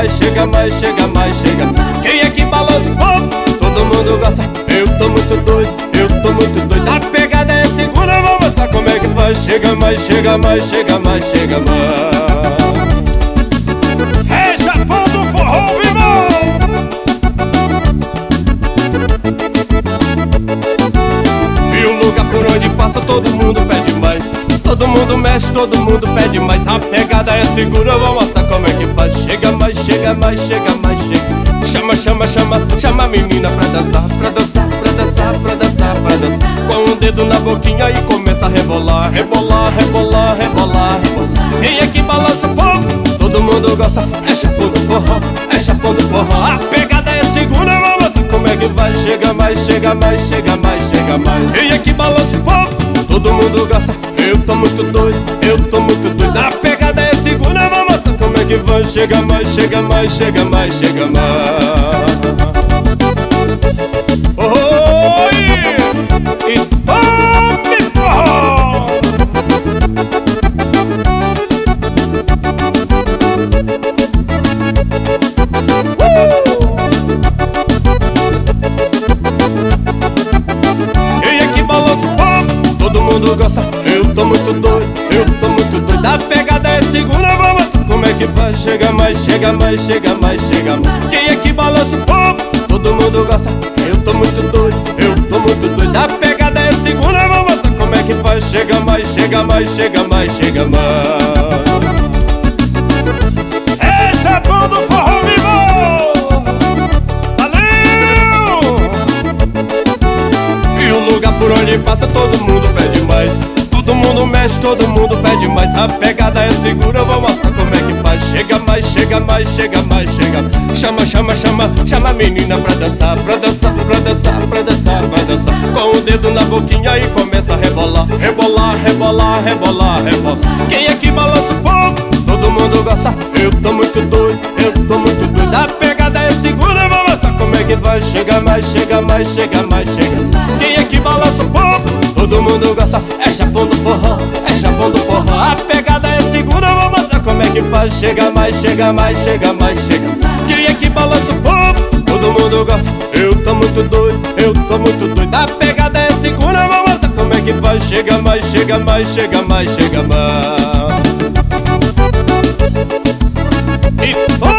mais, chega mais, chega mais, chega. Quem é que balança o povo? Todo mundo gosta. Eu tô muito doido, eu tô muito doido. A pegada é segura, vou mostrar como é que faz. Chega mais, chega mais, chega mais, chega mais. É Japão do forró, irmão! E o lugar por onde passa todo mundo pede mais. Todo mundo mexe, todo mundo pede mais. A pegada é segura, vou mostrar como é que faz. Chega mais, chega mais, chega mais, chega. Chama, chama, chama, chama a menina pra dançar. Pra dançar, pra dançar, pra dançar, pra dançar. Com o dedo na boquinha e começa a rebolar. Rebolar, rebolar, rebolar, rebolar. Quem é que balança o povo? Todo mundo gosta. É chapão do forró, é chapão do forró. A pegada é segura, vou mostrar como é que vai. Chega mais, chega mais, chega mais, chega mais. Quem é que balança o povo? Todo mundo gosta. Eu tô muito doido, eu tô muito doido. A pegada é segura, vou mostrar como é que vai. Chega mais, chega mais, chega mais, chega mais. Oi! E toque forró! Quem é que balança o povo? Todo mundo gosta. Eu tô muito doido, eu tô muito doido. A pegada é segura, vou mostrar como é que faz. Chega mais, chega mais, chega mais, chega mais. Quem é que balança o povo? Todo mundo gosta. Eu tô muito doido, eu tô muito doido. A pegada é segura, vou mostrar como é que faz. Chega mais, chega mais, chega mais, chega mais. É Japão do forró, irmão! Valeu! E o lugar por onde passa todo mundo pede mais. Todo mundo mexe, todo mundo pede mais. A pegada é segura, vou mostrar como é que faz. Chega mais, chega mais, chega mais, chega. Chama, chama, chama, chama a menina pra dançar. Pra dançar, pra dançar, pra dançar, pra dançar. Com o dedo na boquinha e começa a rebolar. Rebolar, rebolar, rebolar, rebolar. Quem é que balança o povo? Todo mundo gosta. Eu tô muito doido, eu tô muito doido. A pegada é segura, vou mostrar como é que vai. Chega mais, chega mais, chega mais, chega. Quem é que balança o povo? Todo mundo gosta. É chapão do forró, é chapão do forró. A pegada é segura, vou mostrar como é que faz. Chega mais, chega mais, chega mais, chega. Quem é que balança o povo? Todo mundo gosta. Eu tô muito doido, eu tô muito doido. A pegada é segura, vou mostrar como é que faz. Chega mais, chega mais, chega mais, chega mais. E